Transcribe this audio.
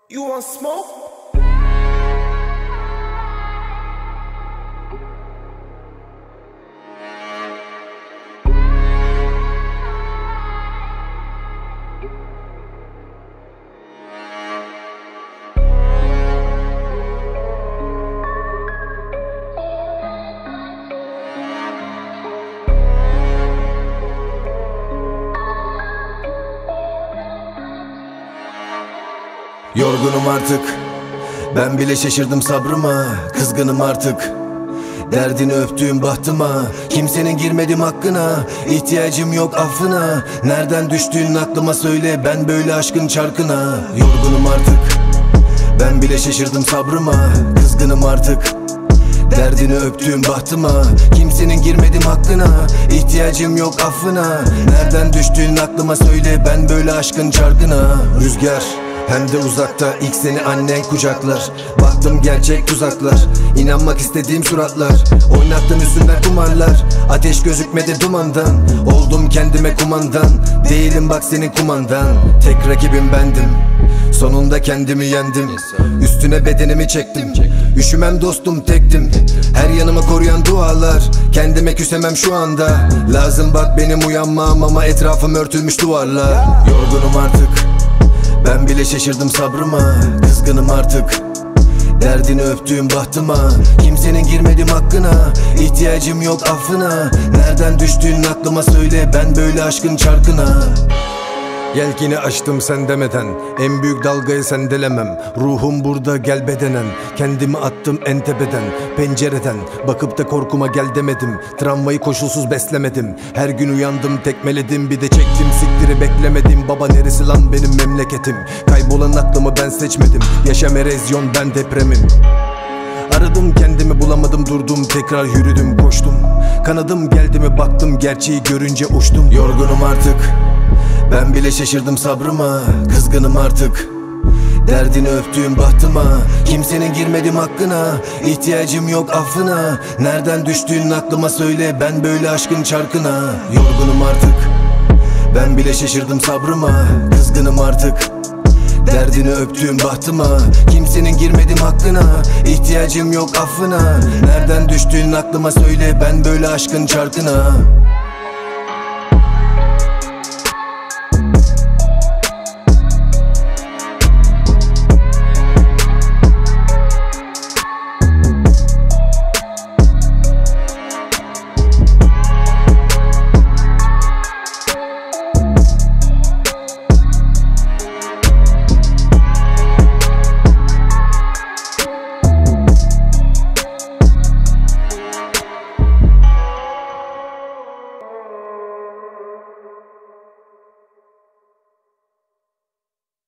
You want smoke? Yorgunum artık, ben bile şaşırdım sabrıma. Kızgınım artık, derdini öptüğüm bahtıma. Kimsenin girmedim hakkına, ihtiyacım yok affına. Nereden düştüğün aklıma söyle, ben böyle aşkın çarkına. Yorgunum artık, ben bile şaşırdım sabrıma. Kızgınım artık, derdini öptüğüm bahtıma. Kimsenin girmedim hakkına, ihtiyacım yok affına. Nereden düştüğün aklıma söyle, ben böyle aşkın çarkına. Rüzgar hem de uzakta, ilk seni annen kucaklar. Baktım gerçek tuzaklar, inanmak istediğim suratlar. Oynattın üstünden kumarlar, ateş gözükmedi dumandan. Oldum kendime kumandan, değilim bak senin kumandan. Tek rakibim bendim, sonunda kendimi yendim. Üstüne bedenimi çektim, üşümem dostum tektim. Her yanımı koruyan dualar, kendime küsemem şu anda. Lazım bak benim uyanmam ama etrafım örtülmüş duvarla. Yorgunum artık, ben bile şaşırdım sabrıma. Kızgınım artık, derdini öptüğüm bahtıma. Kimsenin girmedim hakkına, ihtiyacım yok affına. Nereden düştüğün aklıma söyle, ben böyle aşkın çarkına. Yelkini açtım sen demeden, en büyük dalgayı sendelemem. Ruhum burada gel bedenen, kendimi attım en tepeden. Pencereden bakıp da korkuma gel demedim. Travmayı koşulsuz beslemedim. Her gün uyandım tekmeledim, bir de çektim siktiri beklemedim. Baba neresi lan benim memleketim? Kaybolan aklımı ben seçmedim. Yaşam erozyon ben depremim. Aradım kendimi bulamadım, durdum tekrar yürüdüm koştum. Kanadım geldi mi baktım, gerçeği görünce uçtum. Yorgunum artık, ben bile şaşırdım sabrıma. Kızgınım artık, derdini öptüğüm bahtıma. Kimsenin girmedim hakkına, ihtiyacım yok affına. Nereden düştüğün aklıma söyle, ben böyle aşkın çarkına. Yorgunum artık, ben bile şaşırdım sabrıma. Kızgınım artık, derdini öptüğüm bahtıma. Kimsenin girmedim hakkına, ihtiyacım yok affına. Nereden düştüğün aklıma söyle, ben böyle aşkın çarkına.